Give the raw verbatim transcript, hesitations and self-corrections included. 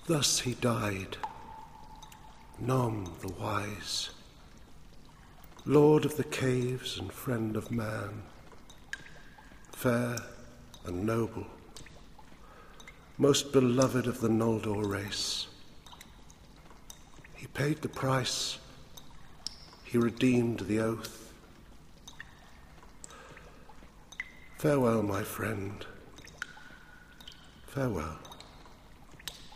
Thus he died, Nom the wise, lord of the caves and friend of man, fair and noble, most beloved of the Noldor race. He paid the price, he redeemed the oath. Farewell, my friend, farewell.